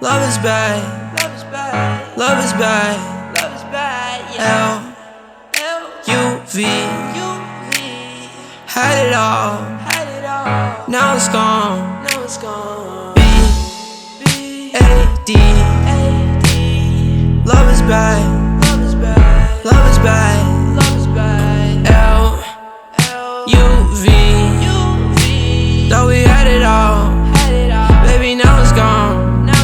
Love is bad. Love is bad. Love is bad. Love is bad. L-U-V. Had it all. Now it's gone. B-A-D. Love is bad. Love is bad. Love is bad. L-U-V. Thought we had it all. Baby, now it's gone.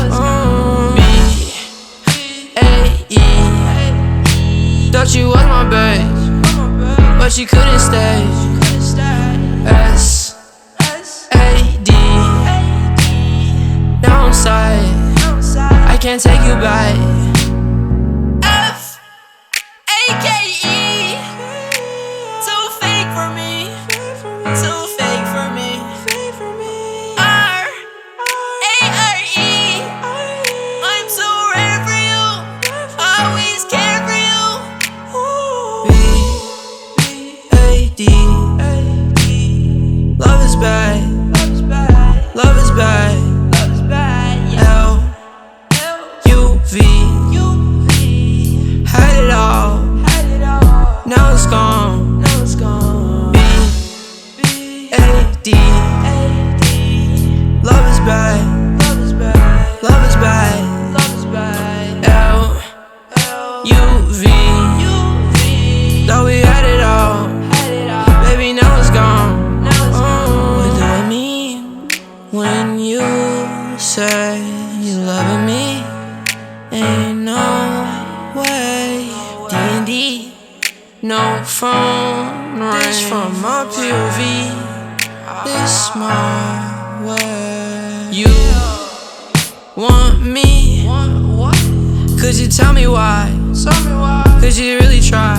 B-A-E. Thought you was my babe, but you couldn't stay. S-A-D. Now I'm sad, I can't take you back. F-A-K-E. Too fake for me. Too fake for me. R-A-R-E. I'm too rare for you. Always care for you. B-A-D. Love is bad. Love is bad. L-U-V. Had it all. Now it's gone. B-A-D. Love is bad. Love is bad. L-U-V. Thought we had it all. Baby, now it's gone. What do I mean when you say you loving me? Ain't no way. D&D. No phone rings from my POV. This my way. You want me? Could you tell me why? Could you really try?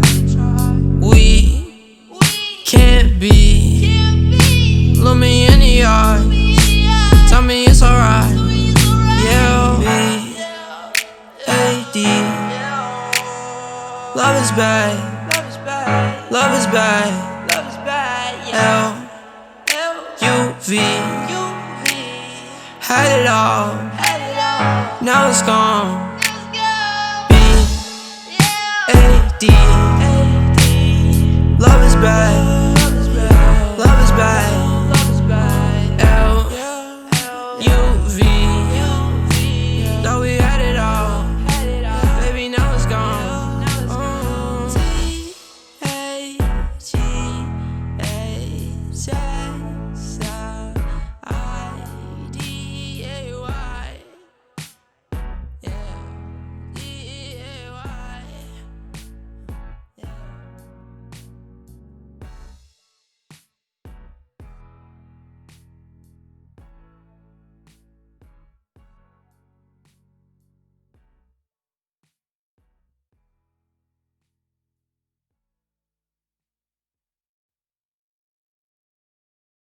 We can't be. Look me in the eye. Tell me it's alright. Yeah, B-A-D. Love is bad. Love is bad. L-U-V. Had it all. Now it's gone. B-A-D. Love is bad.